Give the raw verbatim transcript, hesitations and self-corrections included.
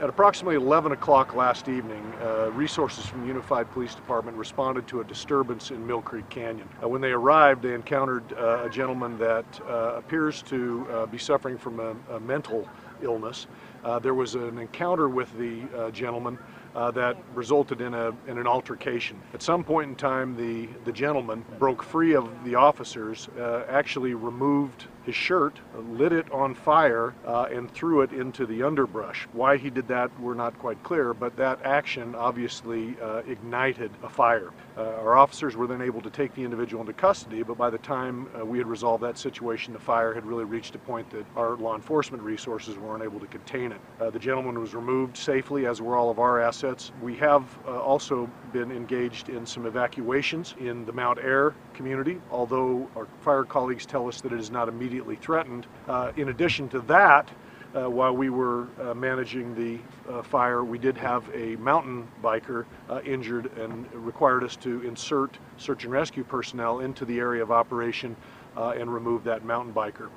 At approximately eleven o'clock last evening, uh, resources from the Unified Police Department responded to a disturbance in Mill Creek Canyon. Uh, when they arrived, they encountered uh, a gentleman that uh, appears to uh, be suffering from a, a mental illness. Uh, there was an encounter with the uh, gentleman uh, that resulted in, a, in an altercation. At some point in time, the, the gentleman broke free of the officers, uh, actually removed his shirt, lit it on fire, uh, and threw it into the underbrush. Why he did that, we're not quite clear, but that action obviously uh, ignited a fire. Uh, our officers were then able to take the individual into custody, but by the time uh, we had resolved that situation, the fire had really reached a point that our law enforcement resources weren't able to contain it. Uh, the gentleman was removed safely, as were all of our assets. We have uh, also been engaged in some evacuations in the Mount Ayr community, although our fire colleagues tell us that it is not immediately threatened. Uh, in addition to that, Uh, while we were uh, managing the uh, fire, we did have a mountain biker uh, injured and required us to insert search and rescue personnel into the area of operation uh, and remove that mountain biker.